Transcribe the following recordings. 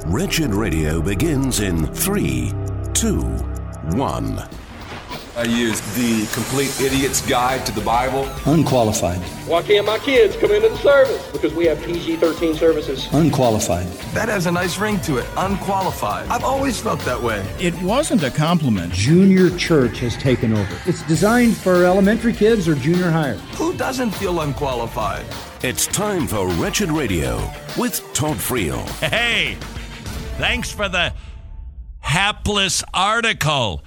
Wretched Radio begins in 3, 2, 1. I used the Complete Idiot's Guide to the Bible. Unqualified. Why can't my kids come into the service? Because we have PG-13 services. Unqualified. That has a nice ring to it. Unqualified. I've always felt that way. It wasn't a compliment. Junior church has taken over. It's designed for elementary kids or junior higher. Who doesn't feel unqualified? It's time for Wretched Radio with Todd Friel. Hey, thanks for the hapless article.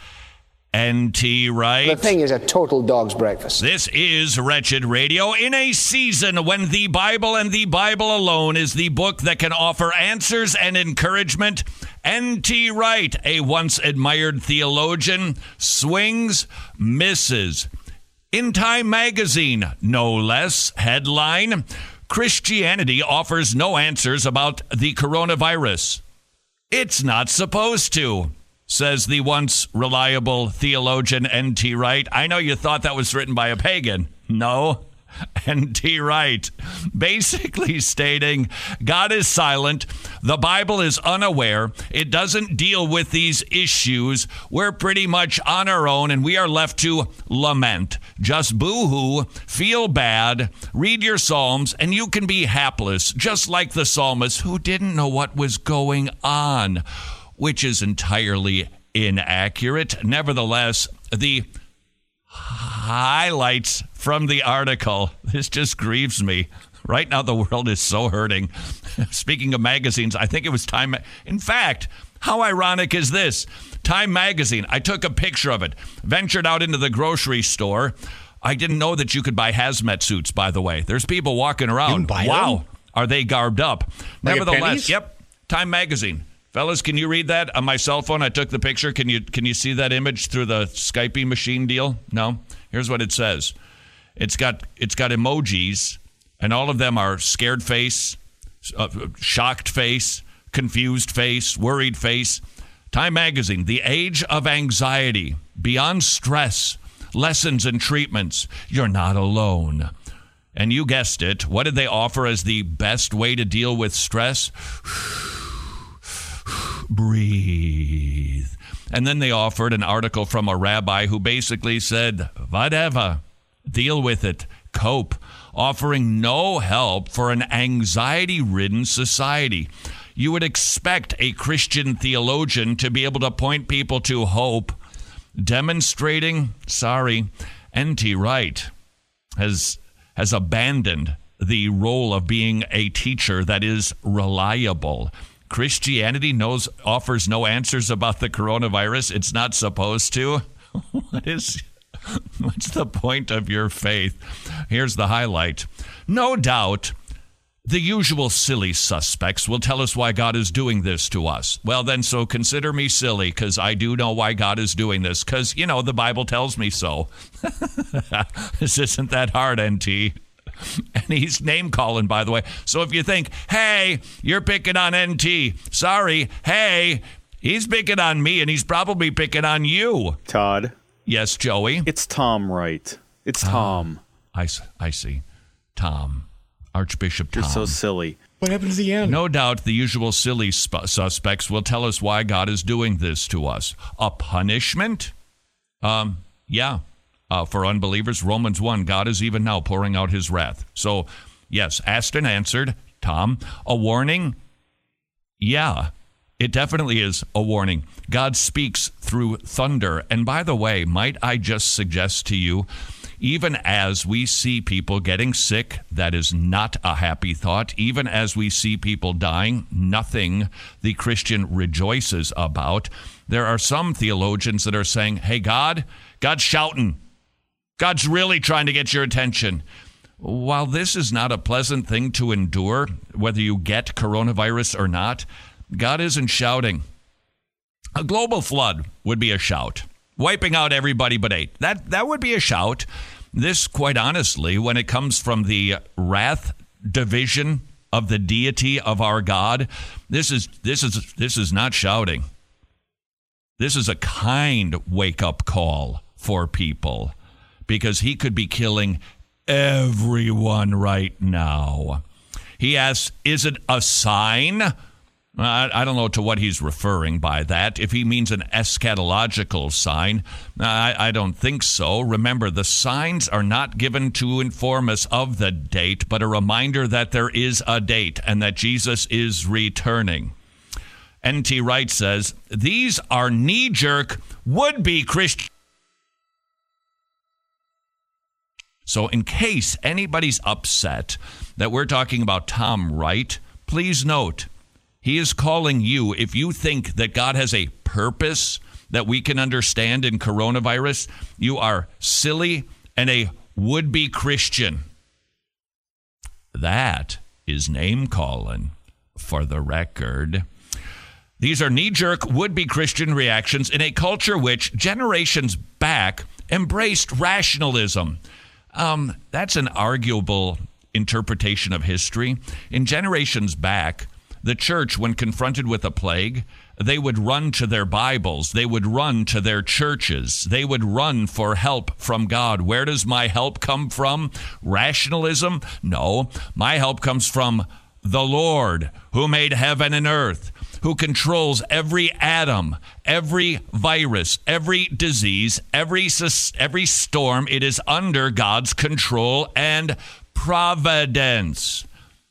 NT Wright. The thing is a total dog's breakfast. This is Wretched Radio in a season when the Bible and the Bible alone is the book that can offer answers and encouragement. NT Wright, a once admired theologian, swings, misses. In Time magazine, no less, headline, Christianity offers no answers about the coronavirus. It's not supposed to, says the once reliable theologian N.T. Wright. I know you thought that was written by a pagan. No, N.T. Wright. Basically stating God is silent. The Bible is unaware. It doesn't deal with these issues. We're pretty much on our own, and we are left to lament. Just boo-hoo, feel bad, read your Psalms, and you can be hapless, just like the psalmist who didn't know what was going on, which is entirely inaccurate. Nevertheless, the highlights from the article, this just grieves me. Right now, the world is so hurting. Speaking of magazines, I think it was Time. In fact, how ironic is this? Time magazine, I took a picture of it, ventured out into the grocery store. I didn't know that you could buy hazmat suits, by the way. There's people walking around. Wow, them? Are they garbed up? Like Nevertheless, yep, Time magazine. Fellas, can you read that on my cell phone? I took the picture. Can you see that image through the Skypey machine deal? No? Here's what it says. It's got emojis, and all of them are scared face, shocked face, confused face, worried face. Time magazine, the age of anxiety, beyond stress, lessons and treatments. You're not alone. And you guessed it. What did they offer as the best way to deal with stress? Breathe. And then they offered an article from a rabbi who basically said, whatever, deal with it, cope, offering no help for an anxiety-ridden society. You would expect a Christian theologian to be able to point people to hope, demonstrating, N.T. Wright has abandoned the role of being a teacher that is reliable. Christianity offers no answers about the coronavirus. It's not supposed to. What's the point of your faith? Here's the highlight. No doubt, the usual silly suspects will tell us why God is doing this to us. Well, then, so consider me silly, because I do know why God is doing this, because, the Bible tells me so. This isn't that hard, NT. And he's name-calling, by the way. So if you think, hey, you're picking on NT. Sorry, hey, he's picking on me, and he's probably picking on you. Todd. Yes, Joey? It's Tom Wright. It's Tom. I see. Tom. Archbishop Tom. You're so silly. What happened to the end? No doubt the usual silly suspects will tell us why God is doing this to us. A punishment? Yeah. For unbelievers, Romans 1, God is even now pouring out his wrath. So, yes, asked and answered, Tom. A warning? Yeah, it definitely is a warning. God speaks through thunder. And by the way, might I just suggest to you, even as we see people getting sick, that is not a happy thought. Even as we see people dying, nothing the Christian rejoices about. There are some theologians that are saying, hey, God's shouting. God's really trying to get your attention. While this is not a pleasant thing to endure, whether you get coronavirus or not, God isn't shouting. A global flood would be a shout. Wiping out everybody but 8. That would be a shout. This, quite honestly, when it comes from the wrath division of the deity of our God, this is not shouting. This is a kind wake-up call for people, because he could be killing everyone right now. He asks, is it a sign? I don't know to what he's referring by that. If he means an eschatological sign, I don't think so. Remember, the signs are not given to inform us of the date, but a reminder that there is a date and that Jesus is returning. N.T. Wright says, these are knee-jerk, would-be Christian. So in case anybody's upset that we're talking about Tom Wright, please note, he is calling you, if you think that God has a purpose that we can understand in coronavirus, you are silly and a would-be Christian. That is name-calling, for the record. These are knee-jerk, would-be Christian reactions in a culture which, generations back, embraced rationalism. That's an arguable interpretation of history. In generations back, the church, when confronted with a plague, they would run to their Bibles. They would run to their churches. They would run for help from God. Where does my help come from? Rationalism? No. My help comes from the Lord, who made heaven and earth, who controls every atom, every virus, every disease, every storm. It is under God's control and providence.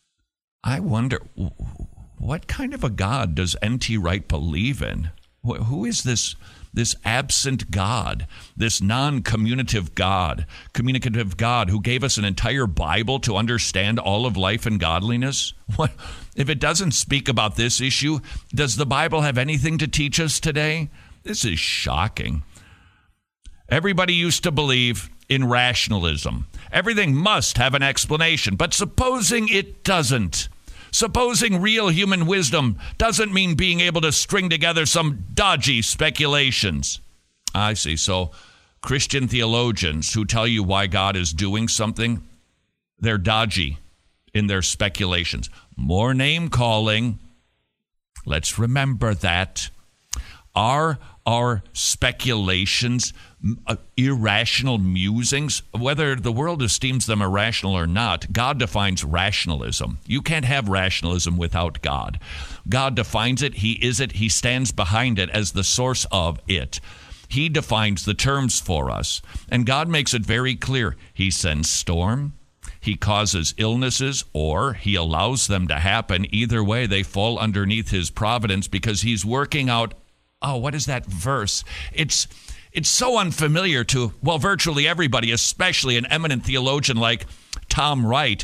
I wonder, what kind of a God does N.T. Wright believe in? Who is this absent God, this non-communicative God who gave us an entire Bible to understand all of life and godliness? What if it doesn't speak about this issue? Does the Bible have anything to teach us today? This is shocking. Everybody used to believe in rationalism. Everything must have an explanation, but supposing it doesn't. Supposing real human wisdom doesn't mean being able to string together some dodgy speculations. I see. So Christian theologians who tell you why God is doing something, they're dodgy in their speculations. More name calling. Let's remember that. Are our speculations irrational musings? Whether the world esteems them irrational or not, God defines rationalism. You can't have rationalism without God. God defines it. He is it. He stands behind it as the source of it. He defines the terms for us. And God makes it very clear. He sends storm. He causes illnesses, or he allows them to happen. Either way, they fall underneath his providence because he's working out. Oh, what is that verse? It's so unfamiliar to, well, virtually everybody, especially an eminent theologian like Tom Wright.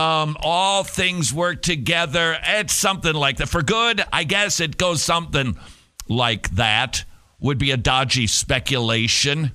All things work together. It's something like that. For good, I guess it goes something like that. Would be a dodgy speculation.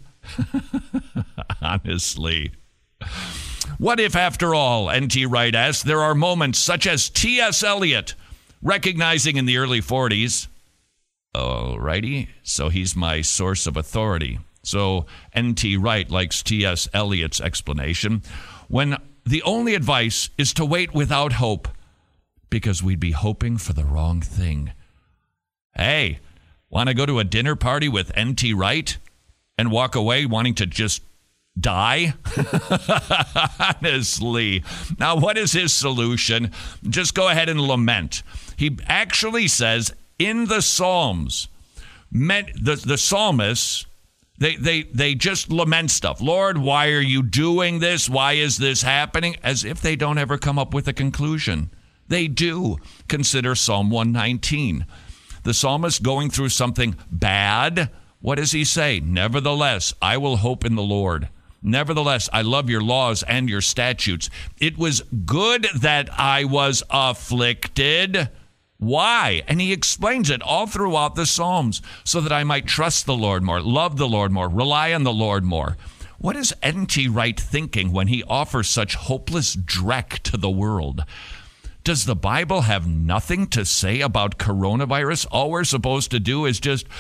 Honestly. What if, after all, N.T. Wright asks, there are moments such as T.S. Eliot, recognizing in the early 40s, alrighty, so he's my source of authority. So N.T. Wright likes T.S. Eliot's explanation, when the only advice is to wait without hope, because we'd be hoping for the wrong thing. Hey, want to go to a dinner party with N.T. Wright and walk away wanting to just die? Honestly. Now, what is his solution? Just go ahead and lament. He actually says in the Psalms, the psalmists, they just lament stuff. Lord, why are you doing this? Why is this happening? As if they don't ever come up with a conclusion. They do. Consider Psalm 119. The psalmist going through something bad. What does he say? Nevertheless, I will hope in the Lord. Nevertheless, I love your laws and your statutes. It was good that I was afflicted. Why? And he explains it all throughout the Psalms, so that I might trust the Lord more, love the Lord more, rely on the Lord more. What is N.T. Wright thinking when he offers such hopeless dreck to the world? Does the Bible have nothing to say about coronavirus? All we're supposed to do is just,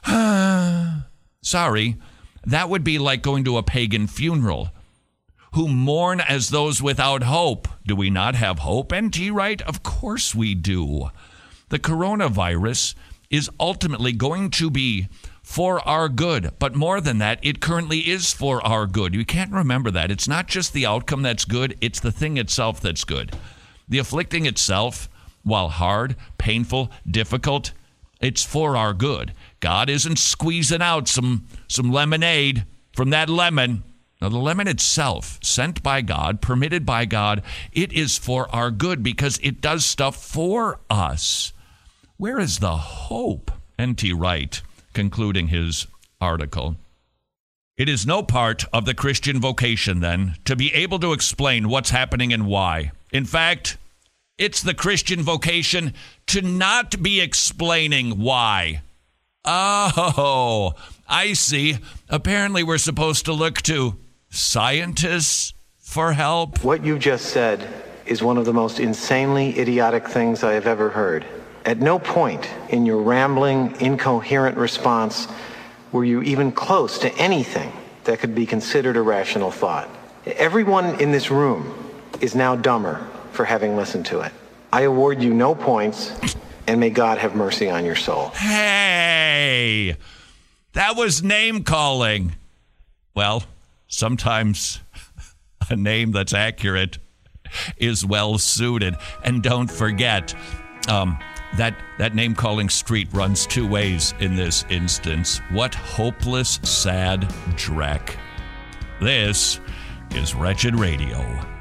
sorry, that would be like going to a pagan funeral. Who mourn as those without hope. Do we not have hope, N.T. Wright? Of course we do. The coronavirus is ultimately going to be for our good. But more than that, it currently is for our good. You can't remember that. It's not just the outcome that's good. It's the thing itself that's good. The afflicting itself, while hard, painful, difficult, it's for our good. God isn't squeezing out some lemonade from that lemon. Now, the lemon itself, sent by God, permitted by God, it is for our good because it does stuff for us. Where is the hope? N.T. Wright, concluding his article. It is no part of the Christian vocation, then, to be able to explain what's happening and why. In fact, it's the Christian vocation to not be explaining why. Oh, I see. Apparently we're supposed to look to scientists for help. What you just said is one of the most insanely idiotic things I have ever heard. At no point in your rambling, incoherent response were you even close to anything that could be considered a rational thought. Everyone in this room is now dumber for having listened to it. I award you no points, and may God have mercy on your soul. Hey, that was name calling. Well, sometimes a name that's accurate is well suited. And don't forget, that name calling street runs two ways in this instance. What hopeless, sad dreck. This is Wretched Radio.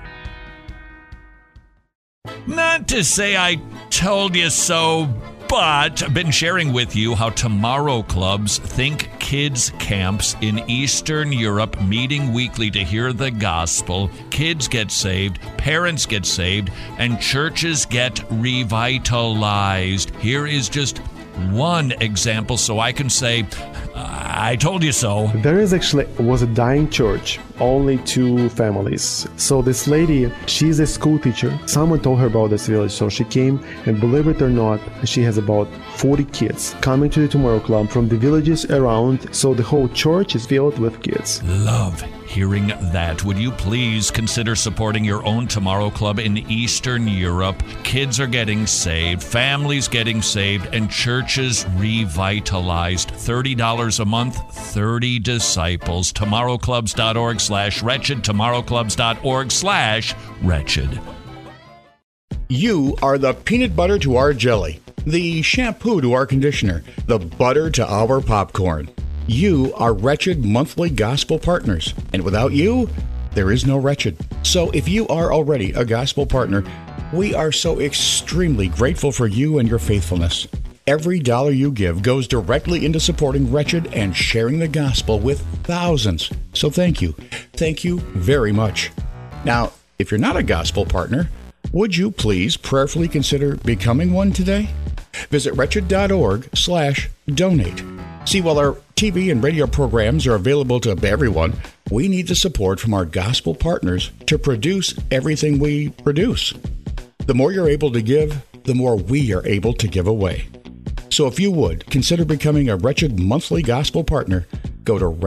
Not to say I told you so, but I've been sharing with you how tomorrow clubs, think kids camps in Eastern Europe, meeting weekly to hear the gospel. Kids get saved, parents get saved, and churches get revitalized. Here is just one example so I can say, I told you so. There was a dying church, only 2 families. So this lady, she's a school teacher. Someone told her about this village, so she came, and believe it or not, she has about 40 kids coming to the Tomorrow Club from the villages around, so the whole church is filled with kids. Love hearing that. Would you please consider supporting your own Tomorrow Club in Eastern Europe? Kids are getting saved, families getting saved, and churches revitalized. $30 a month, 30 disciples. TomorrowClubs.org/wretched. TomorrowClubs.org/wretched. You are the peanut butter to our jelly, the shampoo to our conditioner, the butter to our popcorn. You are Wretched monthly gospel partners, and without you, there is no Wretched. So if you are already a gospel partner, we are so extremely grateful for you and your faithfulness. Every dollar you give goes directly into supporting Wretched and sharing the gospel with thousands. So thank you. Thank you very much. Now, if you're not a gospel partner, would you please prayerfully consider becoming one today? Visit wretched.org/donate. See, while our TV and radio programs are available to everyone, we need the support from our gospel partners to produce everything we produce. The more you're able to give, the more we are able to give away. So if you would, consider becoming a Wretched monthly gospel partner. Go to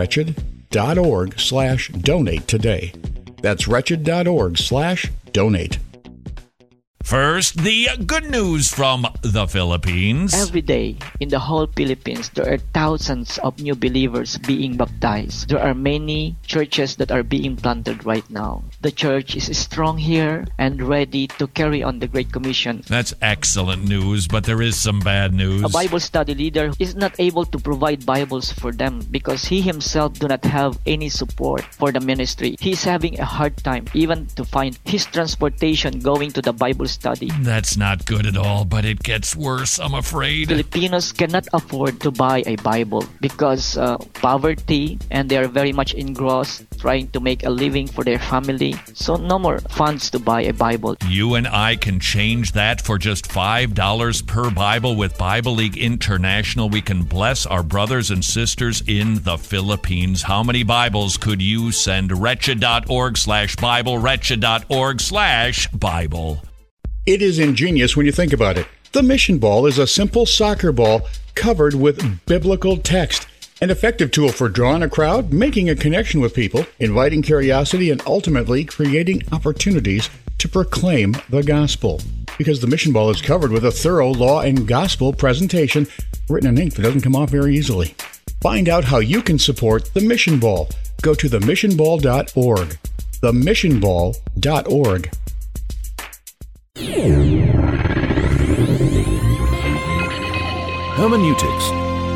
wretched.org/donate today. That's wretched.org/donate. First, the good news from the Philippines. Every day in the whole Philippines, there are thousands of new believers being baptized. There are many churches that are being planted right now. The church is strong here and ready to carry on the Great Commission. That's excellent news, but there is some bad news. A Bible study leader is not able to provide Bibles for them because he himself do not have any support for the ministry. He's having a hard time even to find his transportation going to the Bible study. That's not good at all, but it gets worse, I'm afraid. Filipinos cannot afford to buy a Bible because poverty, and they are very much engrossed trying to make a living for their family. So no more funds to buy a Bible. You and I can change that for just $5 per Bible with Bible League International. We can bless our brothers and sisters in the Philippines. How many Bibles could you send? Wretched.org/Bible, Wretched.org/Bible. It is ingenious when you think about it. The mission ball is a simple soccer ball covered with biblical text. An effective tool for drawing a crowd, making a connection with people, inviting curiosity, and ultimately creating opportunities to proclaim the gospel. Because the mission ball is covered with a thorough law and gospel presentation written in ink that doesn't come off very easily. Find out how you can support the mission ball. Go to themissionball.org. Themissionball.org. Hermeneutics.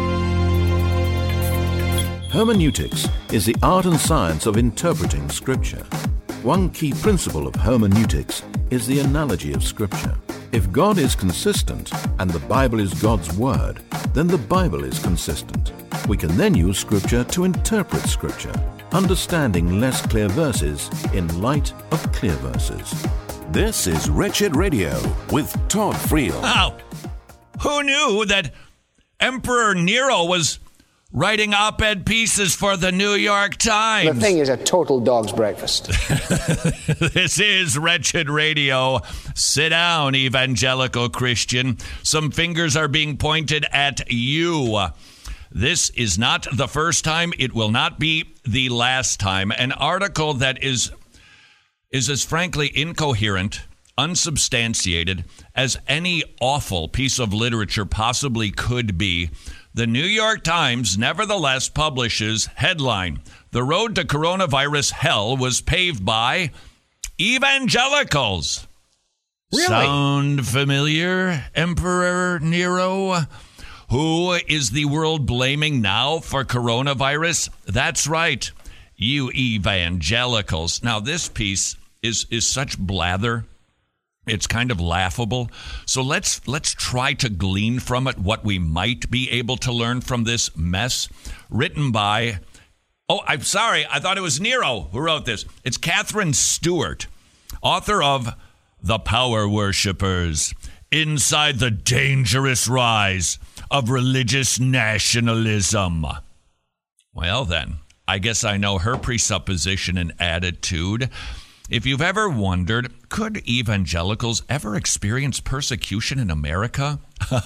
Hermeneutics is the art and science of interpreting Scripture. One key principle of hermeneutics is the analogy of Scripture. If God is consistent and the Bible is God's Word, then the Bible is consistent. We can then use Scripture to interpret Scripture, understanding less clear verses in light of clear verses. This is Wretched Radio with Todd Friel. Wow. Who knew that Emperor Nero was writing op-ed pieces for the New York Times? The thing is a total dog's breakfast. This is Wretched Radio. Sit down, evangelical Christian. Some fingers are being pointed at you. This is not the first time. It will not be the last time. An article that is as frankly incoherent, unsubstantiated as any awful piece of literature possibly could be. The New York Times nevertheless publishes headline, "The road to coronavirus hell was paved by evangelicals." Really? Sound familiar, Emperor Nero? Who is the world blaming now for coronavirus? That's right, you evangelicals. Now, this piece is such blather. It's kind of laughable. So let's try to glean from it what we might be able to learn from this mess. Written by, I'm sorry, I thought it was Nero who wrote this. It's Catherine Stewart, author of The Power Worshippers, Inside the Dangerous Rise of Religious Nationalism. Well then, I guess I know her presupposition and attitude. If you've ever wondered, could evangelicals ever experience persecution in America?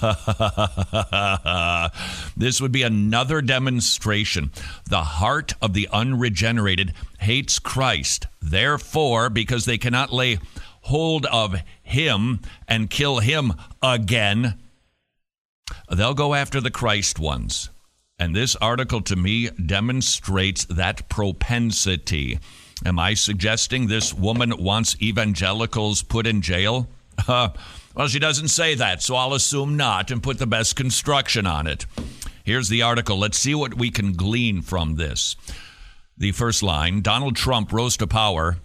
This would be another demonstration. The heart of the unregenerated hates Christ. Therefore, because they cannot lay hold of him and kill him again, they'll go after the Christ ones. And this article to me demonstrates that propensity. Am I suggesting this woman wants evangelicals put in jail? Well, she doesn't say that, so I'll assume not and put the best construction on it. Here's the article. Let's see what we can glean from this. The first line, Donald Trump rose to power.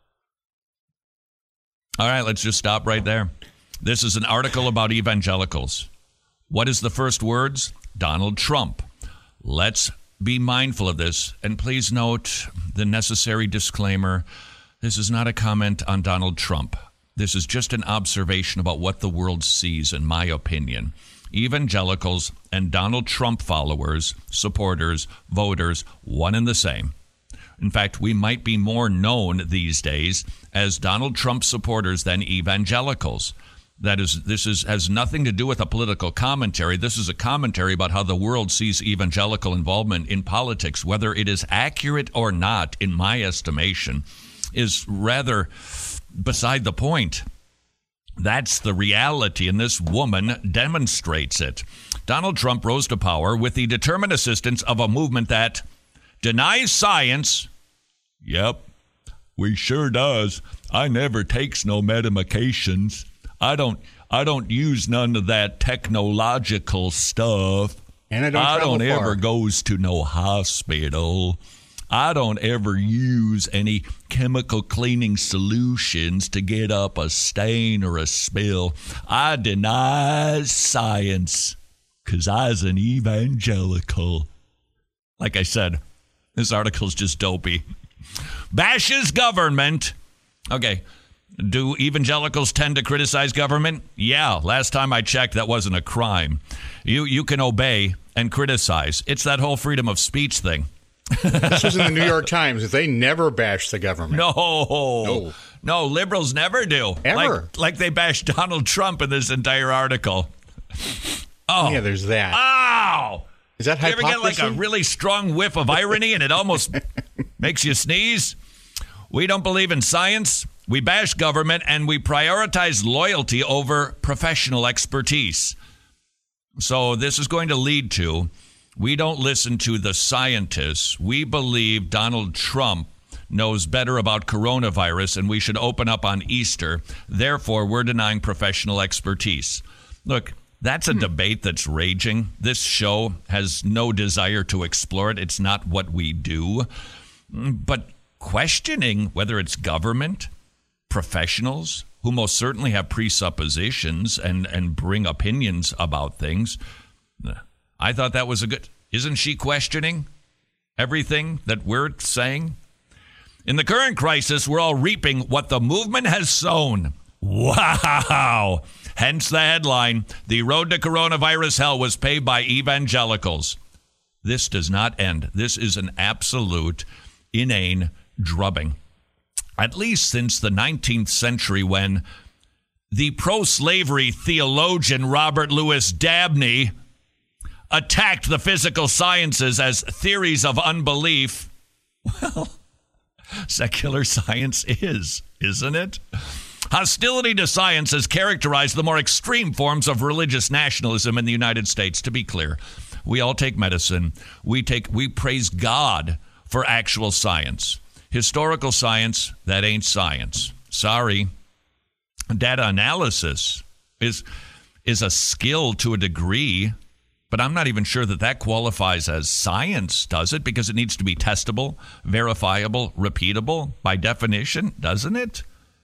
All right, let's just stop right there. This is an article about evangelicals. What is the first words? Donald Trump. Let's be mindful of this, and please note the necessary disclaimer. This is not a comment on Donald Trump. This is just an observation about what the world sees, in my opinion. Evangelicals and Donald Trump followers, supporters, voters, one and the same. In fact, we might be more known these days as Donald Trump supporters than evangelicals. This has nothing to do with a political commentary. This is a commentary about how the world sees evangelical involvement in politics. Whether it is accurate or not, in my estimation, is rather beside the point. That's the reality, and this woman demonstrates it. Donald Trump rose to power with the determined assistance of a movement that denies science. Yep, we sure does. I never takes no medications. I don't use none of that technological stuff. And I don't ever goes to no hospital. I don't ever use any chemical cleaning solutions to get up a stain or a spill. I deny science because I's an evangelical. Like I said, this article's just dopey. Bashes government. Okay. Do evangelicals tend to criticize government? Yeah, last time I checked, that wasn't a crime. You can obey and criticize. It's that whole freedom of speech thing. This was in the New York Times. They never bash the government. No, liberals never do. Ever. Like they bashed Donald Trump in this entire article. Oh, yeah, there's that. Ow! Is that hypocrisy? You ever get like a really strong whiff of irony and it almost makes you sneeze? We don't believe in science. We bash government, and we prioritize loyalty over professional expertise. So this is going to lead to, we don't listen to the scientists. We believe Donald Trump knows better about coronavirus, and we should open up on Easter. Therefore, we're denying professional expertise. Look, That's a debate that's raging. This show has no desire to explore it. It's not what we do. But questioning whether it's government, professionals, who most certainly have presuppositions and bring opinions about things, I thought that was a good... Isn't she questioning everything that we're saying? In the current crisis, we're all reaping what the movement has sown. Wow! Hence the headline, "The road to coronavirus hell was paved by evangelicals." This does not end. This is an absolute inane drubbing. At least since the 19th century, when the pro-slavery theologian Robert Louis Dabney attacked the physical sciences as theories of unbelief. Well, secular science is, isn't it? Hostility to science has characterized the more extreme forms of religious nationalism in the United States. To be clear, we all take medicine. We praise God for actual science. Historical science, that ain't science. Sorry. Data analysis is a skill to a degree, but I'm not even sure that qualifies as science, does it? Because it needs to be testable, verifiable, repeatable by definition, doesn't it?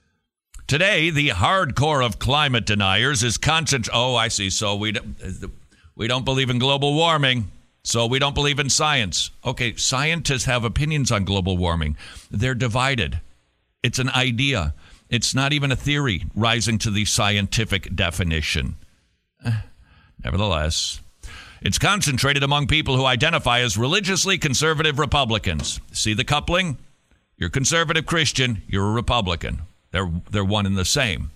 Today, the hardcore of climate deniers is Oh, I see. So we don't believe in global warming. So we don't believe in science. Okay, scientists have opinions on global warming. They're divided. It's an idea. It's not even a theory rising to the scientific definition. Nevertheless, it's concentrated among people who identify as religiously conservative Republicans. See the coupling? You're conservative Christian, you're a Republican. They're one and the same.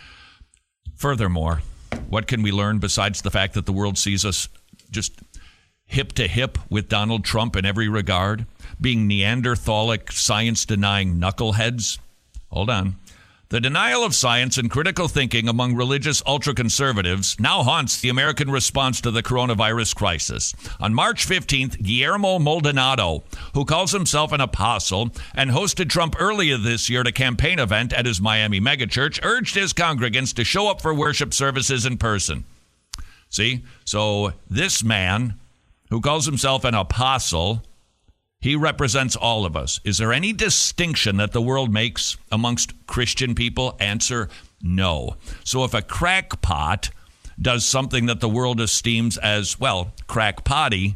Furthermore, what can we learn besides the fact that the world sees us just hip to hip with Donald Trump in every regard, being Neanderthalic, science-denying knuckleheads? Hold on. The denial of science and critical thinking among religious ultra-conservatives now haunts the American response to the coronavirus crisis. On March 15th, Guillermo Maldonado, who calls himself an apostle and hosted Trump earlier this year at a campaign event at his Miami megachurch, urged his congregants to show up for worship services in person. See? So this man, who calls himself an apostle, he represents all of us. Is there any distinction that the world makes amongst Christian people? Answer, no. So if a crackpot does something that the world esteems as, well, crackpotty,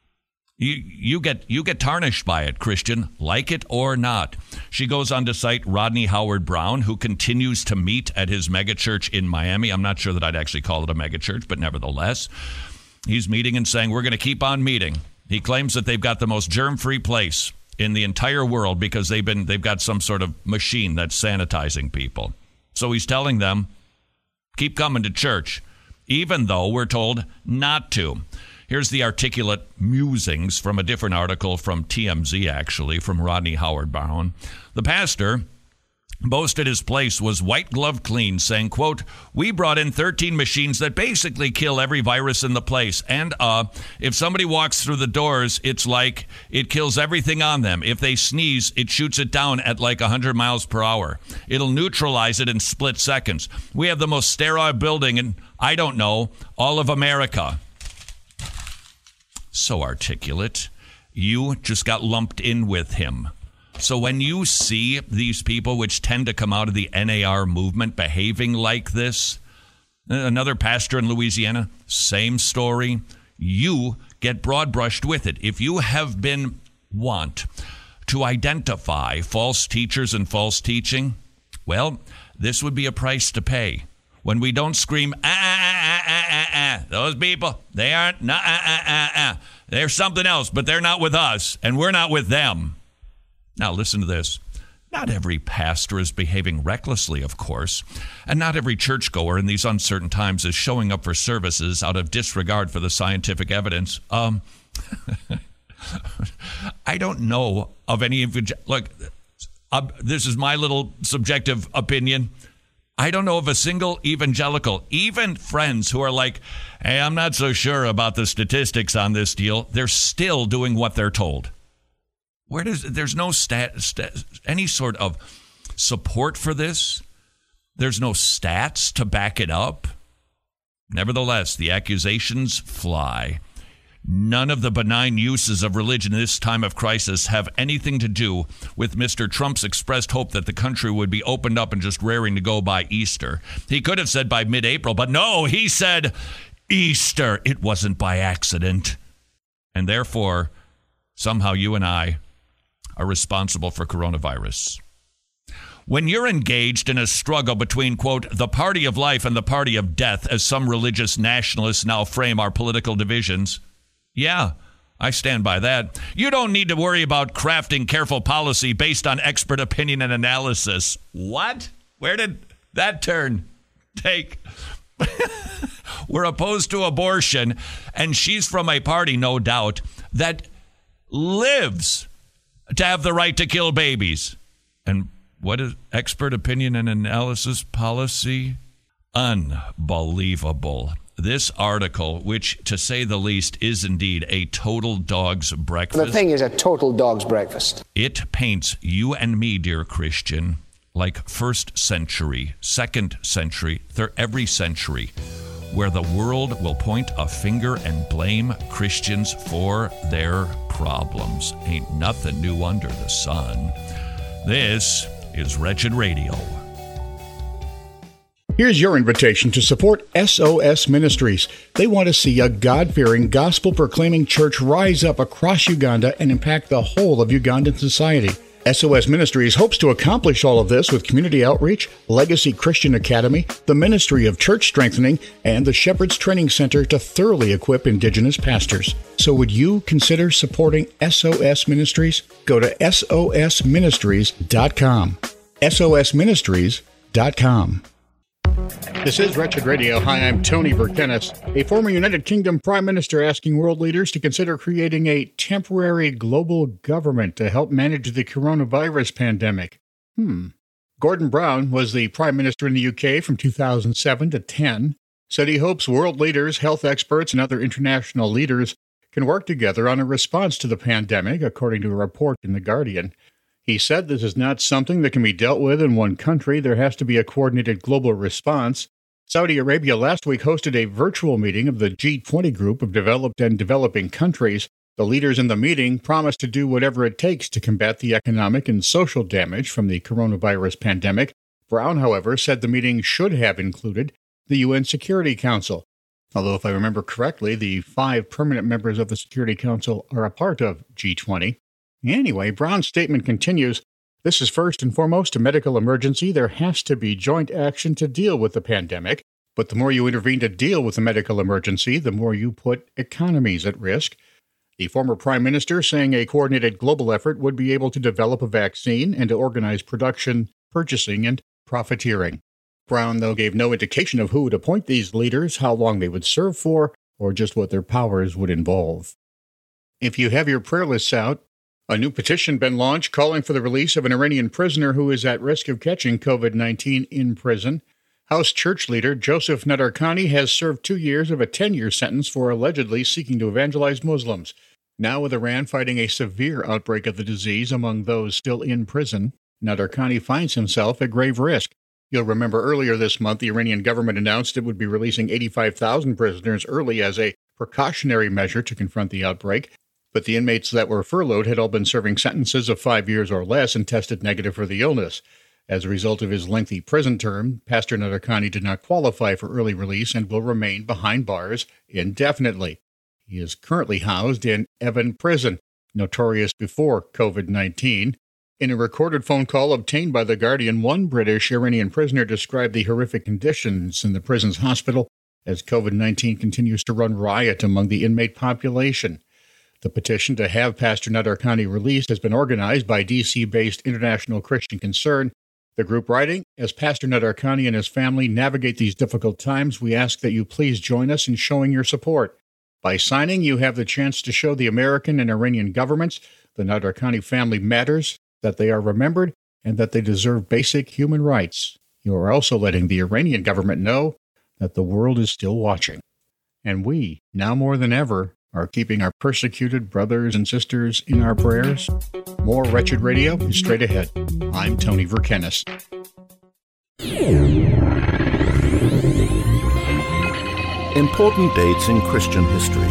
you get tarnished by it, Christian, like it or not. She goes on to cite Rodney Howard-Browne, who continues to meet at his megachurch in Miami. I'm not sure that I'd actually call it a megachurch, but nevertheless, he's meeting and saying, we're going to keep on meeting. He claims that they've got the most germ-free place in the entire world because they've got some sort of machine that's sanitizing people. So he's telling them, keep coming to church, even though we're told not to. Here's the articulate musings from a different article from TMZ, actually, from Rodney Howard-Browne. The pastor boasted his place was white glove clean, saying, quote, we brought in 13 machines that basically kill every virus in the place. And if somebody walks through the doors, it's like it kills everything on them. If they sneeze, it shoots it down at like 100 miles per hour. It'll neutralize it in split seconds. We have the most sterile building in, I don't know, all of America. So articulate. You just got lumped in with him. So when you see these people, which tend to come out of the NAR movement, behaving like this, another pastor in Louisiana, same story, you get broad brushed with it. If you have been want to identify false teachers and false teaching, well, this would be a price to pay. When we don't scream, those people, they aren't, they're something else, but they're not with us, and we're not with them. Now, listen to this. Not every pastor is behaving recklessly, of course, and not every churchgoer in these uncertain times is showing up for services out of disregard for the scientific evidence. I don't know of any... Look, this is my little subjective opinion. I don't know of a single evangelical, even friends who are like, hey, I'm not so sure about the statistics on this deal. They're still doing what they're told. There's no any sort of support for this. There's no stats to back it up. Nevertheless, the accusations fly. None of the benign uses of religion in this time of crisis have anything to do with Mr. Trump's expressed hope that the country would be opened up and just raring to go by Easter. He could have said by mid-April, but no, he said Easter. It wasn't by accident. And therefore, somehow you and I are responsible for coronavirus. When you're engaged in a struggle between, quote, the party of life and the party of death, as some religious nationalists now frame our political divisions, yeah, I stand by that. You don't need to worry about crafting careful policy based on expert opinion and analysis. What? Where did that turn take? We're opposed to abortion, and she's from a party, no doubt, that lives to have the right to kill babies. And what is expert opinion and analysis policy? Unbelievable. This article, which, to say the least, is indeed a total dog's breakfast. The thing is a total dog's breakfast. It paints you and me, dear Christian, like first century, second century, every century, where the world will point a finger and blame Christians for their problems. Ain't nothing new under the sun. This is Wretched Radio. Here's your invitation to support SOS Ministries. They want to see a God-fearing, gospel-proclaiming church rise up across Uganda and impact the whole of Ugandan society. SOS Ministries hopes to accomplish all of this with community outreach, Legacy Christian Academy, the Ministry of Church Strengthening, and the Shepherd's Training Center to thoroughly equip Indigenous pastors. So would you consider supporting SOS Ministries? Go to sosministries.com. sosministries.com. This is Wretched Radio. Hi, I'm Tony Verkenis. A former United Kingdom Prime Minister asking world leaders to consider creating a temporary global government to help manage the coronavirus pandemic. Gordon Brown was the Prime Minister in the UK from 2007 to 10, said he hopes world leaders, health experts, and other international leaders can work together on a response to the pandemic, according to a report in The Guardian. He said this is not something that can be dealt with in one country. There has to be a coordinated global response. Saudi Arabia last week hosted a virtual meeting of the G20 group of developed and developing countries. The leaders in the meeting promised to do whatever it takes to combat the economic and social damage from the coronavirus pandemic. Brown, however, said the meeting should have included the UN Security Council. Although, if I remember correctly, the 5 permanent members of the Security Council are a part of G20. Anyway, Brown's statement continues, this is first and foremost a medical emergency. There has to be joint action to deal with the pandemic. But the more you intervene to deal with the medical emergency, the more you put economies at risk. The former prime minister saying a coordinated global effort would be able to develop a vaccine and to organize production, purchasing, and profiteering. Brown, though, gave no indication of who would appoint these leaders, how long they would serve for, or just what their powers would involve. If you have your prayer lists out, a new petition been launched calling for the release of an Iranian prisoner who is at risk of catching COVID-19 in prison. House church leader Joseph Nadarkhani has served 2 years of a 10-year sentence for allegedly seeking to evangelize Muslims. Now with Iran fighting a severe outbreak of the disease among those still in prison, Nadarkhani finds himself at grave risk. You'll remember earlier this month the Iranian government announced it would be releasing 85,000 prisoners early as a precautionary measure to confront the outbreak. But the inmates that were furloughed had all been serving sentences of 5 years or less and tested negative for the illness. As a result of his lengthy prison term, Pastor Nadarkhani did not qualify for early release and will remain behind bars indefinitely. He is currently housed in Evin Prison, notorious before COVID-19. In a recorded phone call obtained by The Guardian, one British Iranian prisoner described the horrific conditions in the prison's hospital as COVID-19 continues to run riot among the inmate population. The petition to have Pastor Nadarkhani released has been organized by D.C.-based International Christian Concern. The group writing, as Pastor Nadarkhani and his family navigate these difficult times, we ask that you please join us in showing your support. By signing, you have the chance to show the American and Iranian governments the Nadarkhani family matters, that they are remembered, and that they deserve basic human rights. You are also letting the Iranian government know that the world is still watching. And we, now more than ever, are keeping our persecuted brothers and sisters in our prayers. More Wretched Radio is straight ahead. I'm Tony Verkenis. Important dates in Christian history.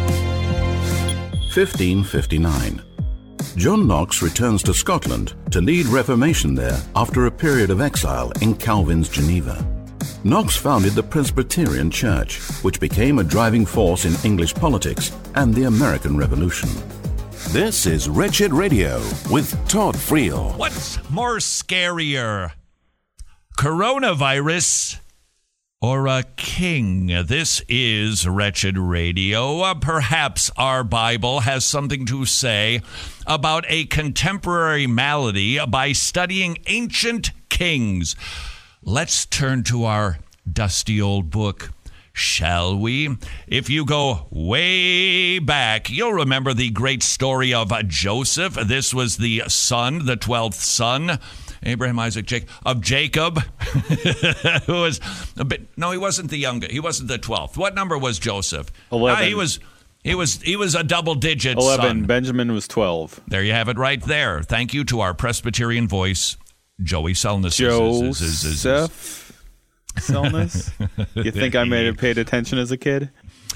1559. John Knox returns to Scotland to lead Reformation there after a period of exile in Calvin's Geneva. Knox founded the Presbyterian Church, which became a driving force in English politics and the American Revolution. This is Wretched Radio with Todd Friel. What's more scarier, coronavirus or a king? This is Wretched Radio. Perhaps our Bible has something to say about a contemporary malady by studying ancient kings. Let's turn to our dusty old book, shall we? If you go way back, you'll remember the great story of Joseph. This was the son, the 12th son, Abraham, Isaac, Jacob, of Jacob, who was a bit, no, he wasn't the younger. He wasn't the 12th. What number was Joseph? 11. He was a double-digit 11. son. Benjamin was 12. There you have it right there. Thank you to our Presbyterian voice, Joey Selness. Joseph Selness? You think I may have paid attention as a kid?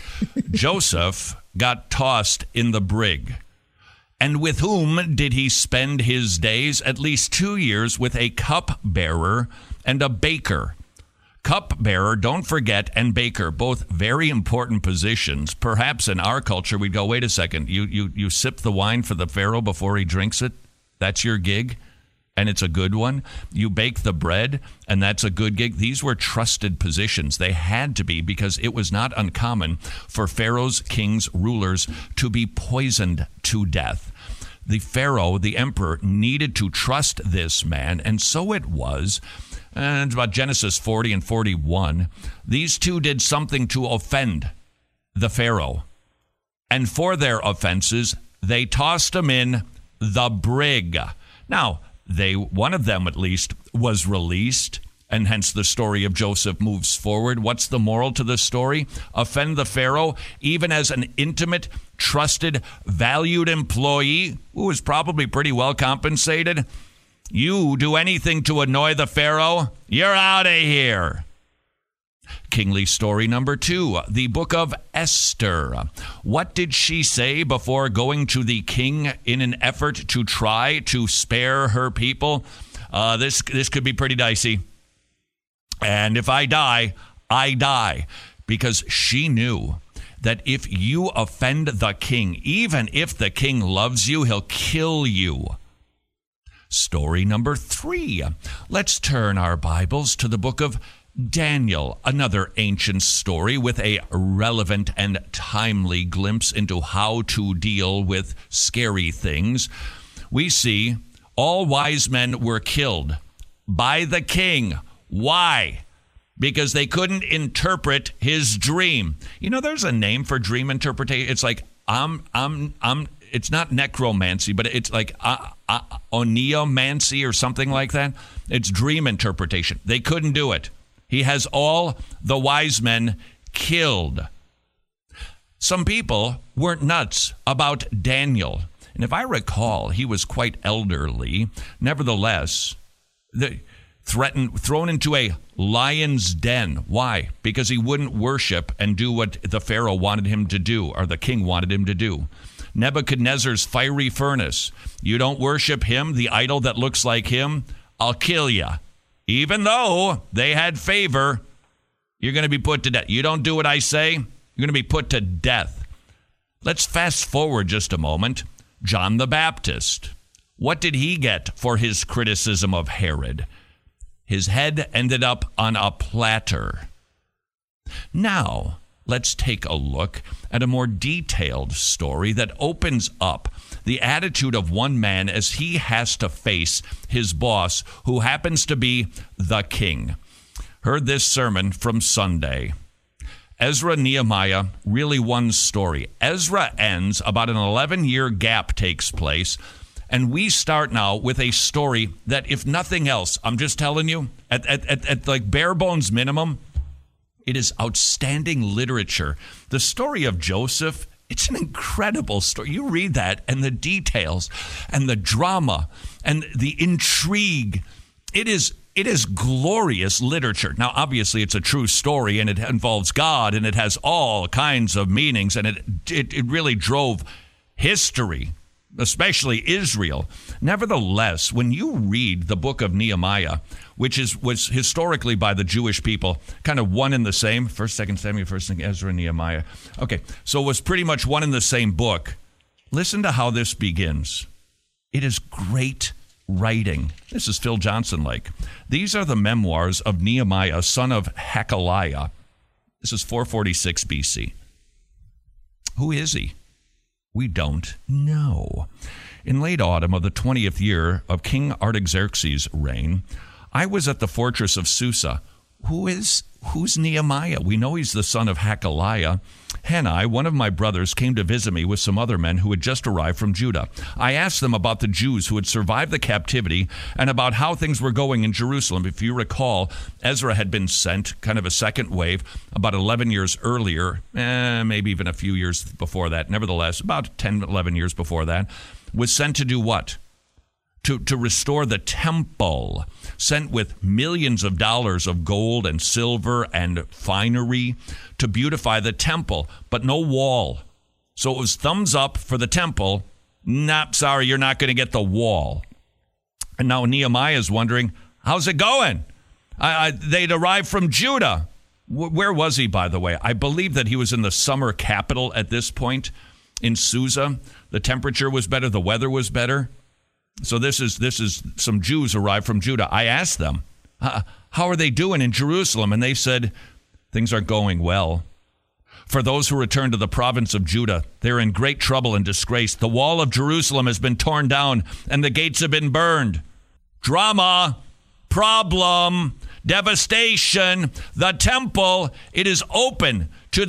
Joseph got tossed in the brig. And with whom did he spend his days? At least 2 years with a cupbearer and a baker. Cupbearer, don't forget, and baker, both very important positions. Perhaps in our culture we'd go, wait a second, you sip the wine for the Pharaoh before he drinks it? That's your gig? And it's a good one. You bake the bread, and that's a good gig. These were trusted positions. They had to be, because it was not uncommon for pharaohs, kings, rulers to be poisoned to death. The pharaoh, the emperor, needed to trust this man, and so it was. And about Genesis 40 and 41, these two did something to offend the pharaoh. And for their offenses, they tossed him in the brig. Now, one of them at least was released, and hence the story of Joseph moves forward. What's the moral to the story? Offend the Pharaoh, even as an intimate, trusted, valued employee who was probably pretty well compensated. You do anything to annoy the Pharaoh, you're out of here. Kingly story number 2, the book of Esther. What did she say before going to the king in an effort to try to spare her people? This could be pretty dicey. And if I die, I die. Because she knew that if you offend the king, even if the king loves you, he'll kill you. Story number 3. Let's turn our Bibles to the book of Daniel, another ancient story with a relevant and timely glimpse into how to deal with scary things. We see all wise men were killed by the king. Why? Because they couldn't interpret his dream. You know, there's a name for dream interpretation. It's like it's not necromancy, but it's like oneomancy or something like that. It's dream interpretation. They couldn't do it. He has all the wise men killed. Some people weren't nuts about Daniel. And if I recall, he was quite elderly. Nevertheless, thrown into a lion's den. Why? Because he wouldn't worship and do what the Pharaoh wanted him to do, or the king wanted him to do. Nebuchadnezzar's fiery furnace. You don't worship him, the idol that looks like him, I'll kill you. Even though they had favor, you're going to be put to death. You don't do what I say, you're going to be put to death. Let's fast forward just a moment. John the Baptist. What did he get for his criticism of Herod? His head ended up on a platter. Now, let's take a look at a more detailed story that opens up the attitude of one man as he has to face his boss, who happens to be the king. Heard this sermon from Sunday. Ezra Nehemiah, really one story. Ezra ends, about an 11-year gap takes place, and we start now with a story that, if nothing else, I'm just telling you, at like bare bones minimum, it is outstanding literature. The story of Joseph, it's an incredible story. You read that, and the details and the drama and the intrigue. It is It is glorious literature. Now, obviously, it's a true story, and it involves God, and it has all kinds of meanings, and it really drove history, especially Israel. Nevertheless, when you read the book of Nehemiah, which was historically by the Jewish people, kind of one and the same, 1st, 2nd Samuel, 1st Ezra, and Nehemiah. Okay, so it was pretty much one and the same book. Listen to how this begins. It is great writing. This is Phil Johnson like. These are the memoirs of Nehemiah, son of Hakaliah. This is 446 BC. Who is he? We don't know. In late autumn of the 20th year of King Artaxerxes' reign, I was at the fortress of Susa. Who's Nehemiah? We know he's the son of Hakaliah. Hanai, one of my brothers, came to visit me with some other men who had just arrived from Judah. I asked them about the Jews who had survived the captivity and about how things were going in Jerusalem. If you recall, Ezra had been sent, kind of a second wave, about 11 years earlier, maybe even a few years before that. Nevertheless, about 10, 11 years before that, was sent to do what? To restore the temple, sent with millions of dollars of gold and silver and finery to beautify the temple, but no wall. So it was thumbs up for the temple. Sorry, you're not going to get the wall. And now Nehemiah is wondering, how's it going? They'd arrived from Judah. Where was he, by the way? I believe that he was in the summer capital at this point in Susa. The temperature was better. The weather was better. So this is some Jews arrived from Judah. I asked them, how are they doing in Jerusalem? And they said, things are going well. For those who return to the province of Judah, they're in great trouble and disgrace. The wall of Jerusalem has been torn down, and the gates have been burned. Drama, problem, devastation. The temple, it is open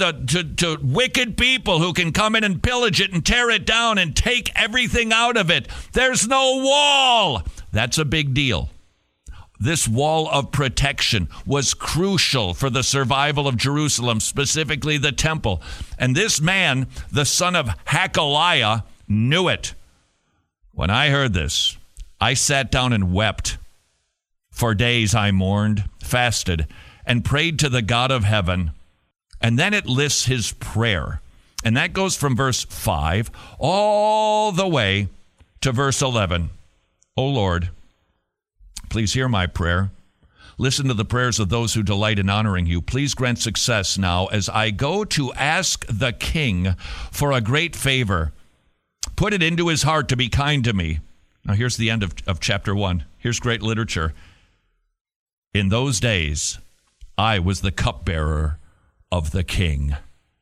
to wicked people who can come in and pillage it and tear it down and take everything out of it. There's no wall. That's a big deal. This wall of protection was crucial for the survival of Jerusalem, specifically the temple. And this man, the son of Hakaliah, knew it. When I heard this, I sat down and wept. For days I mourned, fasted, and prayed to the God of heaven. And then it lists his prayer. And that goes from verse 5 all the way to verse 11. O Lord, please hear my prayer. Listen to the prayers of those who delight in honoring you. Please grant success now as I go to ask the king for a great favor. Put it into his heart to be kind to me. Now here's the end of chapter 1. Here's great literature. In those days, I was the cupbearer of the king.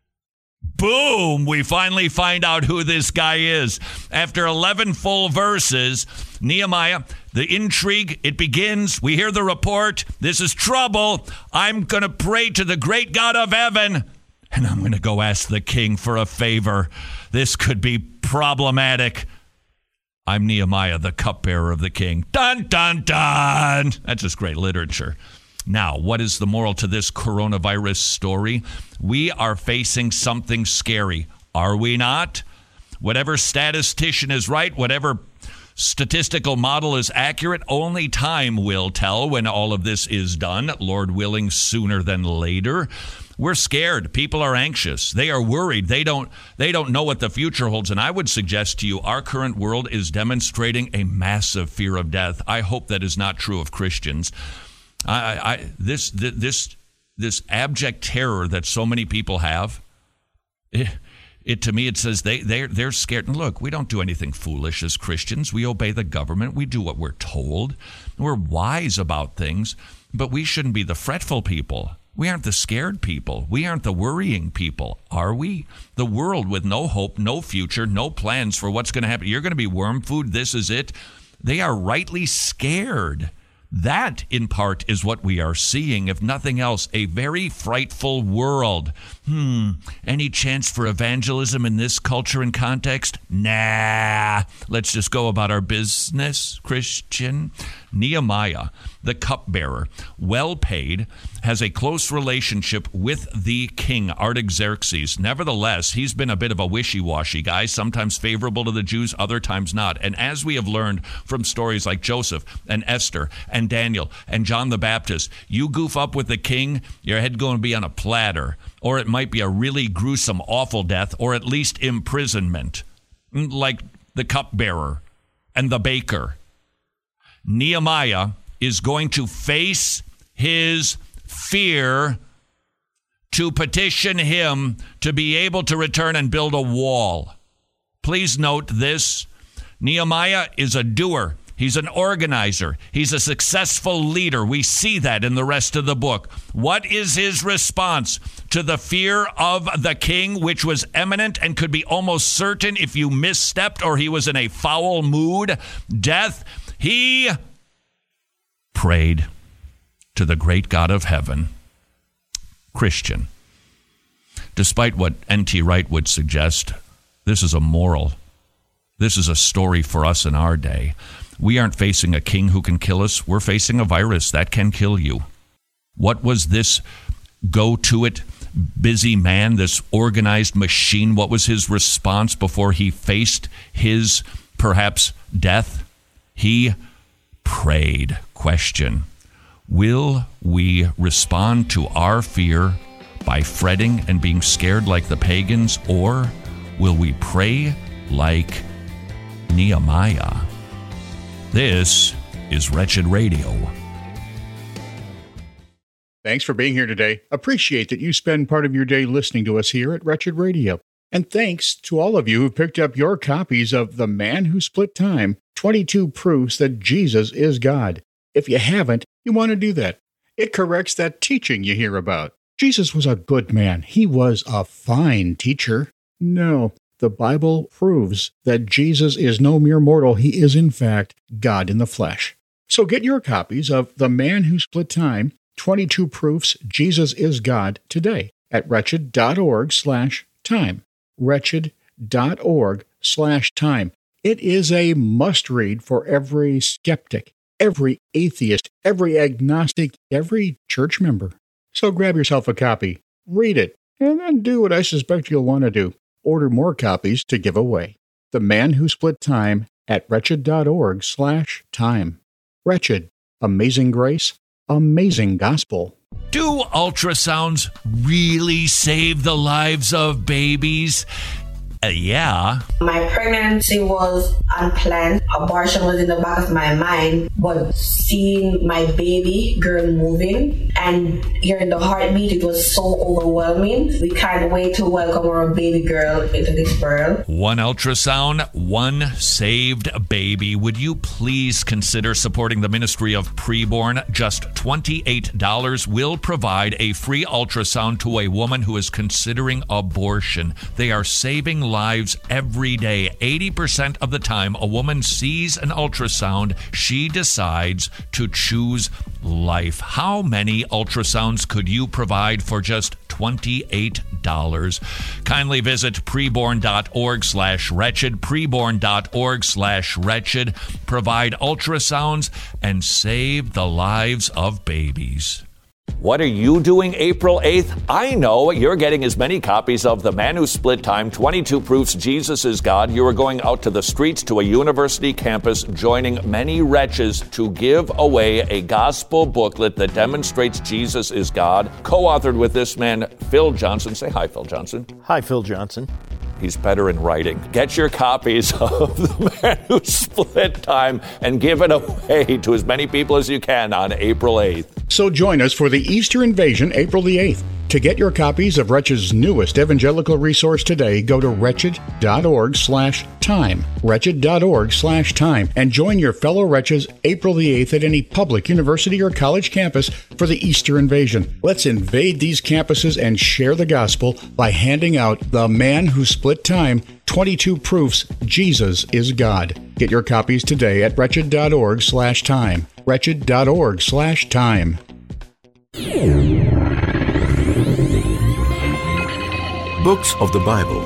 Boom! We finally find out who this guy is. After 11 full verses, Nehemiah, the intrigue, it begins. We hear the report. This is trouble. I'm going to pray to the great God of heaven, and I'm going to go ask the king for a favor. This could be problematic. I'm Nehemiah, the cupbearer of the king. Dun, dun, dun. That's just great literature. Now, what is the moral to this coronavirus story? We are facing something scary, are we not? Whatever statistician is right, whatever statistical model is accurate, only time will tell when all of this is done, Lord willing, sooner than later. We're scared. People are anxious. They are worried. They don't know what the future holds. And I would suggest to you, our current world is demonstrating a massive fear of death. I hope that is not true of Christians. This abject terror that so many people have, to me it says they're scared. And look, we don't do anything foolish as Christians. We obey the government. We do what we're told. We're wise about things, but we shouldn't be the fretful people. We aren't the scared people. We aren't the worrying people, are we? The world with no hope, no future, no plans for what's going to happen. You're going to be worm food. This is it. They are rightly scared. That, in part, is what we are seeing, if nothing else, a very frightful world. Any chance for evangelism in this culture and context? Nah. Let's just go about our business, Christian. Nehemiah, the cupbearer, well paid, has a close relationship with the king, Artaxerxes. Nevertheless, he's been a bit of a wishy-washy guy, sometimes favorable to the Jews, other times not. And as we have learned from stories like Joseph and Esther and Daniel and John the Baptist, you goof up with the king, your head going to be on a platter, or it might be a really gruesome, awful death, or at least imprisonment, like the cupbearer and the baker. Nehemiah is going to face his fear to petition him to be able to return and build a wall. Please note this. Nehemiah is a doer. He's an organizer. He's a successful leader. We see that in the rest of the book. What is his response to the fear of the king, which was imminent and could be almost certain if you misstepped or he was in a foul mood? Death. He prayed to the great God of heaven. Christian, despite what N.T. Wright would suggest, this is a moral. This is a story for us in our day. We aren't facing a king who can kill us. We're facing a virus that can kill you. What was this go-to-it busy man, this organized machine? What was his response before he faced his, perhaps, death? He prayed. Question: will we respond to our fear by fretting and being scared like the pagans, or will we pray like Nehemiah? This is Wretched Radio. Thanks for being here today. Appreciate that you spend part of your day listening to us here at Wretched Radio. And thanks to all of you who picked up your copies of The Man Who Split Time, 22 Proofs That Jesus is God. If you haven't, you want to do that. It corrects that teaching you hear about. Jesus was a good man. He was a fine teacher. No, the Bible proves that Jesus is no mere mortal. He is, in fact, God in the flesh. So get your copies of The Man Who Split Time, 22 Proofs Jesus is God today at wretched.org/time. Wretched.org/time. It is a must-read for every skeptic, every atheist, every agnostic, every church member. So grab yourself a copy, read it, and then do what I suspect you'll want to do. Order more copies to give away. The Man Who Split Time at wretched.org/time. Wretched. Amazing grace. Amazing gospel. Do ultrasounds really save the lives of babies? Yeah. My pregnancy was unplanned. Abortion was in the back of my mind, but seeing my baby girl moving and hearing the heartbeat, it was so overwhelming. We can't wait to welcome our baby girl into this world. One ultrasound, one saved baby. Would you please consider supporting the ministry of Preborn? Just $28 will provide a free ultrasound to a woman who is considering abortion. They are saving lives every day. 80% of the time a woman sees an ultrasound, she decides to choose life. How many ultrasounds could you provide for just $28? Kindly visit preborn.org/wretched, preborn.org/wretched. Provide ultrasounds and save the lives of babies. What are you doing April 8th? I know you're getting as many copies of The Man Who Split Time, 22 Proofs Jesus is God. You are going out to the streets, to a university campus, joining many wretches to give away a gospel booklet that demonstrates Jesus is God, co-authored with this man, Phil Johnson. Say hi, Phil Johnson. Hi, Phil Johnson. He's better in writing. Get your copies of The Man Who Split Time and give it away to as many people as you can on April 8th. So join us for the Easter Invasion, April the 8th. To get your copies of Wretched's newest evangelical resource today, go to wretched.org/time, wretched.org/time, and join your fellow wretches April the 8th at any public, university, or college campus for the Easter Invasion. Let's invade these campuses and share the gospel by handing out The Man Who Split Time, 22 Proofs Jesus is God. Get your copies today at wretched.org/time, wretched.org/time. Books of the Bible.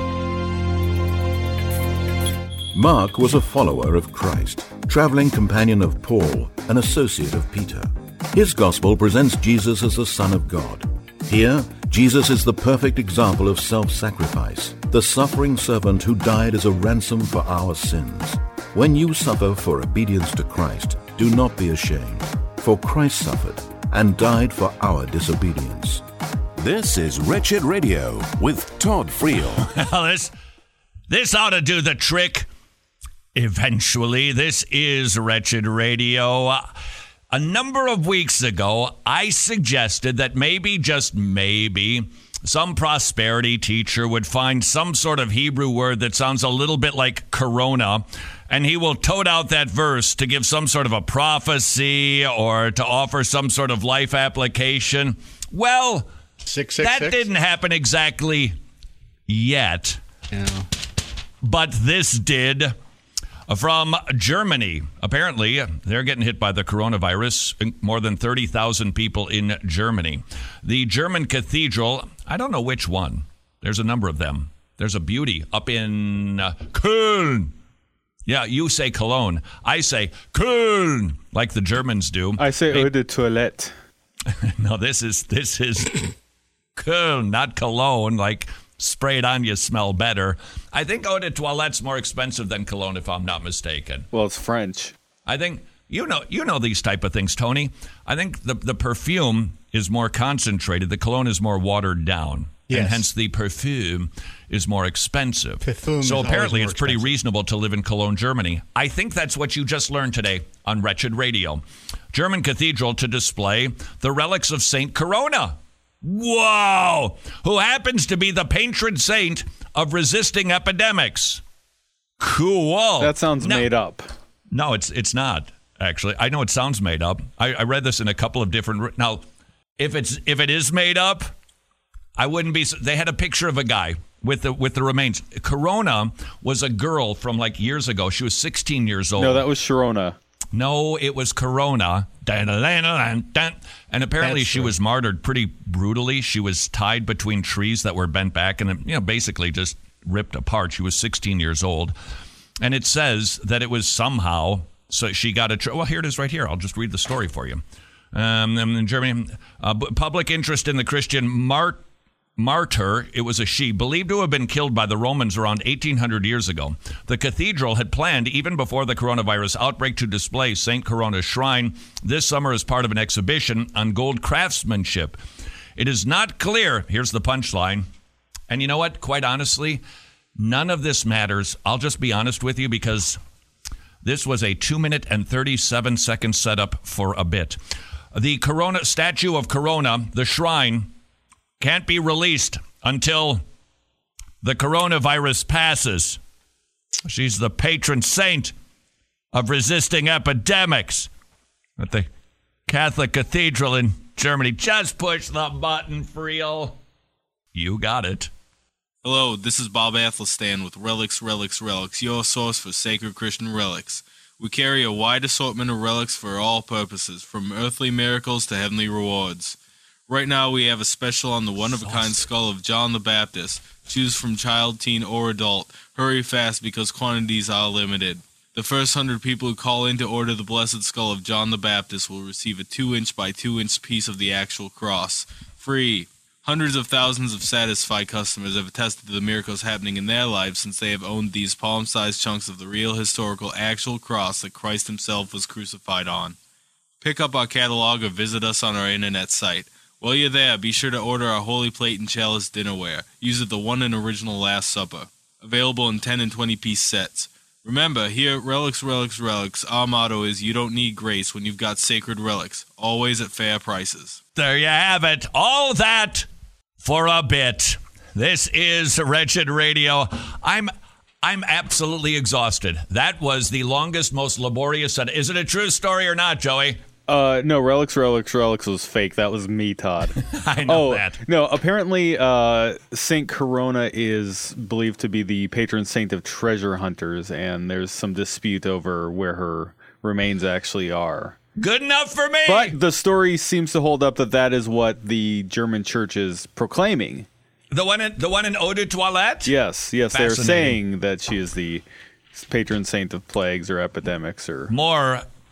Mark was a follower of Christ, traveling companion of Paul, an associate of Peter. His gospel presents Jesus as the Son of God. Here, Jesus is the perfect example of self-sacrifice, the suffering servant who died as a ransom for our sins. When you suffer for obedience to Christ, do not be ashamed, for Christ suffered and died for our disobedience. This is Wretched Radio with Todd Friel. Well, this ought to do the trick. Eventually, this is Wretched Radio. A number of weeks ago, I suggested that maybe, just maybe, some prosperity teacher would find some sort of Hebrew word that sounds a little bit like corona, and he will tote out that verse to give some sort of a prophecy or to offer some sort of life application. Well, 666? That didn't happen exactly yet. Yeah. But this did. From Germany, apparently they're getting hit by the coronavirus. More than 30,000 people in Germany. The German cathedral, I don't know which one. There's a number of them. There's a beauty up in Köln. Yeah, you say Cologne. I say Köln, like the Germans do. I say eau de toilette. No, this is Köln, not Cologne, like spray it on, you smell better. I think eau de toilette's more expensive than cologne, if I'm not mistaken. Well, it's French. I think, you know these type of things, Tony. I think the perfume is more concentrated. The cologne is more watered down. Yes. And hence the perfume is more expensive. Perfume so is apparently always it's more pretty expensive. reasonable to live in Cologne, Germany. I think that's what you just learned today on Wretched Radio. German cathedral to display the relics of Saint Corona. Whoa! Who happens to be the patron saint of resisting epidemics. Cool. That sounds made up. No, it's not, actually. I know it sounds made up. I read this in a couple of different... Now, if it is made up, I wouldn't be... They had a picture of a guy with the remains. Corona was a girl from like years ago. She was 16 years old. No, that was Sharona. No, it was Corona. And apparently she was martyred pretty brutally. She was tied between trees that were bent back and, basically just ripped apart. She was 16 years old. And it says that it was somehow, so she got well, here it is right here. I'll just read the story for you. In Germany, public interest in the Christian martyr, it was a she, believed to have been killed by the Romans around 1800 years ago. The cathedral had planned, even before the coronavirus outbreak, to display St. Corona's shrine this summer as part of an exhibition on gold craftsmanship. It is not clear, here's the punchline, and you know what, quite honestly, none of this matters. I'll just be honest with you because this was a 2-minute and 37-second setup for a bit. The Corona statue of Corona, the shrine, can't be released until the coronavirus passes. She's the patron saint of resisting epidemics at the Catholic Cathedral in Germany. Just push the button, Friel. You got it. Hello, this is Bob Athelstan with Relics, your source for sacred Christian relics. We carry a wide assortment of relics for all purposes, from earthly miracles to heavenly rewards. Right now, we have a special on the one-of-a-kind skull of John the Baptist. Choose from child, teen, or adult. Hurry fast because quantities are limited. The first 100 people who call in to order the blessed skull of John the Baptist will receive a 2-inch by 2-inch piece of the actual cross. Free. Hundreds of thousands of satisfied customers have attested to the miracles happening in their lives since they have owned these palm-sized chunks of the real, historical, actual cross that Christ himself was crucified on. Pick up our catalog or visit us on our internet site. While you're there, be sure to order our Holy Plate and Chalice dinnerware. Use it the one and original Last Supper. Available in 10 and 20-piece sets. Remember, here at Relics, our motto is you don't need grace when you've got sacred relics. Always at fair prices. There you have it. All that for a bit. This is Wretched Radio. I'm absolutely exhausted. That was the longest, most laborious... Is it a true story or not, Joey? No, Relics was fake. That was me, Todd. I know that. No, apparently Saint Corona is believed to be the patron saint of treasure hunters, and there's some dispute over where her remains actually are. Good enough for me! But the story seems to hold up that is what the German church is proclaiming. The one in Eau de Toilette? Yes, they're saying that she is the patron saint of plagues or epidemics or... More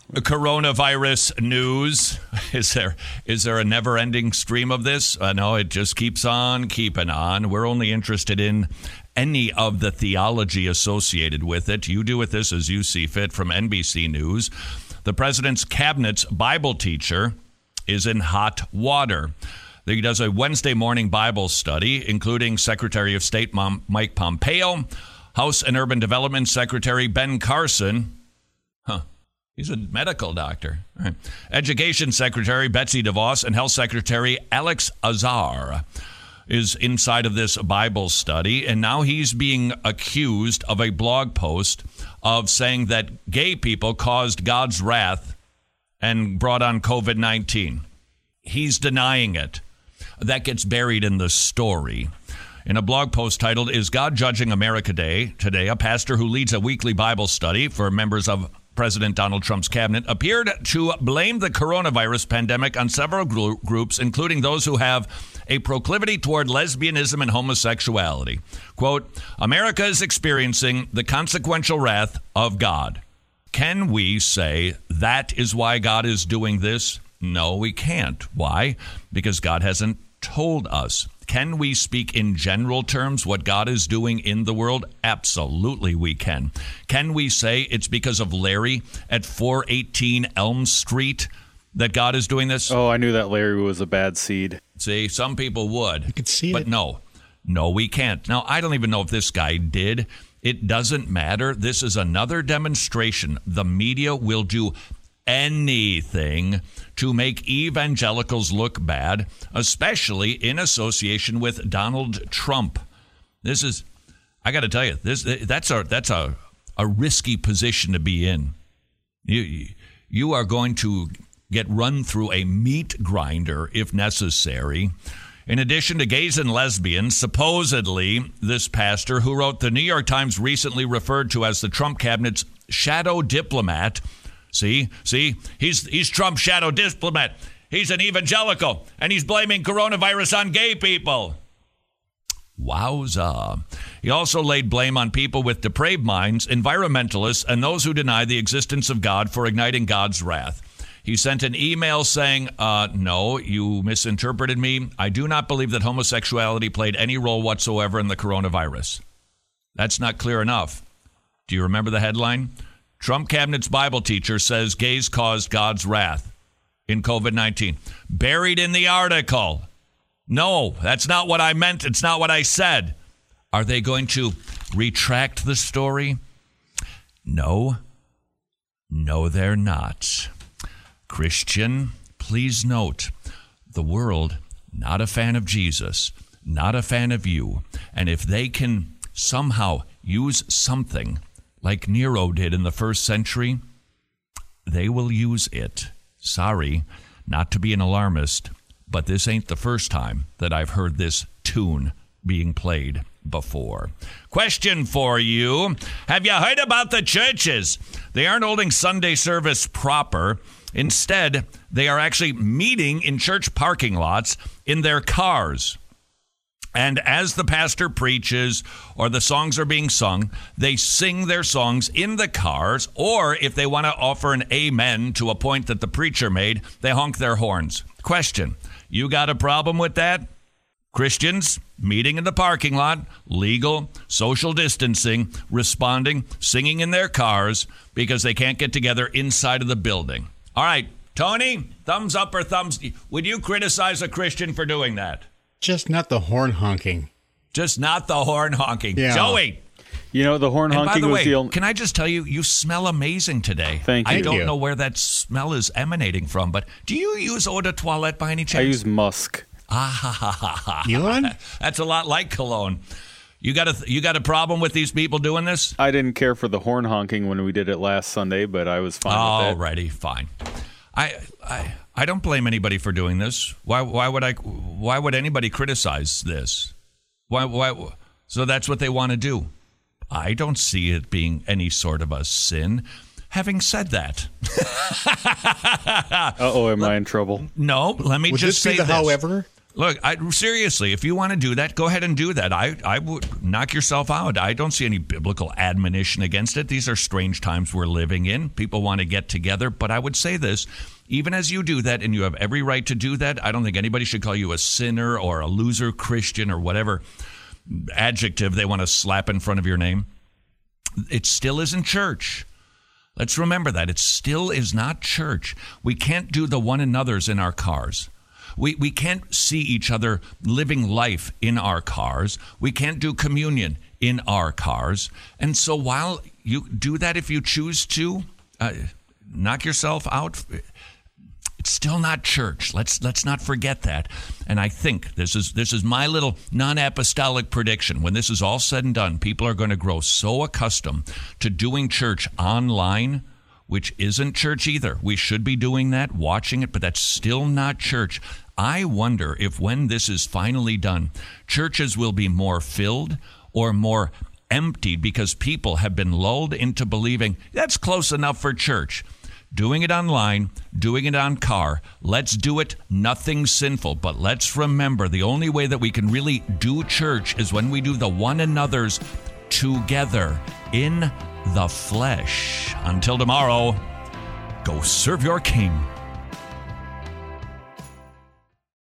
Coronavirus news. Is there a never-ending stream of this? No, it just keeps on keeping on. We're only interested in any of the theology associated with it. You do with this as you see fit. From NBC News, the president's cabinet's Bible teacher is in hot water. He does a Wednesday morning Bible study, including Secretary of State Mike Pompeo, House and Urban Development Secretary Ben Carson. He's a medical doctor. Right. Education Secretary Betsy DeVos and Health Secretary Alex Azar is inside of this Bible study, and now he's being accused of a blog post of saying that gay people caused God's wrath and brought on COVID-19. He's denying it. That gets buried in the story. In a blog post titled, "Is God Judging America Day?" Today, a pastor who leads a weekly Bible study for members of President Donald Trump's cabinet appeared to blame the coronavirus pandemic on several groups, including those who have a proclivity toward lesbianism and homosexuality. Quote, "America is experiencing the consequential wrath of God." Can we say that is why God is doing this? No, we can't. Why? Because God hasn't told us. Can we speak in general terms what God is doing in the world? Absolutely we can. Can we say it's because of Larry at 418 Elm Street that God is doing this? Oh, I knew that Larry was a bad seed. See, some people would. You could see but it. No, we can't. Now, I don't even know if this guy did. It doesn't matter. This is another demonstration. The media will do anything to make evangelicals look bad, especially in association with Donald Trump. This is, I got to tell you, that's a risky position to be in. You are going to get run through a meat grinder if necessary. In addition to gays and lesbians, supposedly this pastor, who wrote the New York Times recently referred to as the Trump cabinet's shadow diplomat. See, he's Trump's shadow diplomat. He's an evangelical, and he's blaming coronavirus on gay people. Wowza. He also laid blame on people with depraved minds, environmentalists, and those who deny the existence of God for igniting God's wrath. He sent an email saying, no, you misinterpreted me. I do not believe that homosexuality played any role whatsoever in the coronavirus. That's not clear enough. Do you remember the headline? Trump cabinet's Bible teacher says gays caused God's wrath in COVID-19. Buried in the article. No, that's not what I meant. It's not what I said. Are they going to retract the story? No. No, they're not. Christian, please note, the world, not a fan of Jesus, not a fan of you. And if they can somehow use something like Nero did in the first century, they will use it. Sorry, not to be an alarmist, but this ain't the first time that I've heard this tune being played before. Question for you. Have you heard about the churches? They aren't holding Sunday service proper. Instead, they are actually meeting in church parking lots in their cars. And as the pastor preaches or the songs are being sung, they sing their songs in the cars, or if they want to offer an amen to a point that the preacher made, they honk their horns. Question, you got a problem with that? Christians meeting in the parking lot, legal, social distancing, responding, singing in their cars because they can't get together inside of the building. All right, Tony, thumbs up or thumbs... Would you criticize a Christian for doing that? Just not the horn honking. Just not the horn honking. Yeah. Joey. You know, the horn honking was the only... Can I just tell you, you smell amazing today. Thank you. I don't know where that smell is emanating from, but do you use eau de toilette by any chance? I use musk. Elon? That's a lot like cologne. You got a problem with these people doing this? I didn't care for the horn honking when we did it last Sunday, but I was fine with it. Alrighty, fine. I don't blame anybody for doing this. Why would anybody criticize this? Why? So that's what they want to do. I don't see it being any sort of a sin. Having said that, am I in trouble? No, let me Would just this say be the this. however? Look, seriously, if you want to do that, go ahead and do that. I would knock yourself out. I don't see any biblical admonition against it. These are strange times we're living in. People want to get together. But I would say this, even as you do that, and you have every right to do that, I don't think anybody should call you a sinner or a loser Christian or whatever adjective they want to slap in front of your name. It still isn't church. Let's remember that. It still is not church. We can't do the one another's in our cars. We can't see each other living life in our cars. We can't do communion in our cars. And so while you do that, if you choose to knock yourself out, it's still not church. Let's not forget that. And I think this is my little non-apostolic prediction. When this is all said and done, people are going to grow so accustomed to doing church online, which isn't church either. We should be doing that, watching it, but that's still not church. I wonder if when this is finally done, churches will be more filled or more emptied because people have been lulled into believing that's close enough for church. Doing it online, doing it on car, let's do it, nothing sinful. But let's remember, the only way that we can really do church is when we do the one another's together in the flesh. Until tomorrow, go serve your King.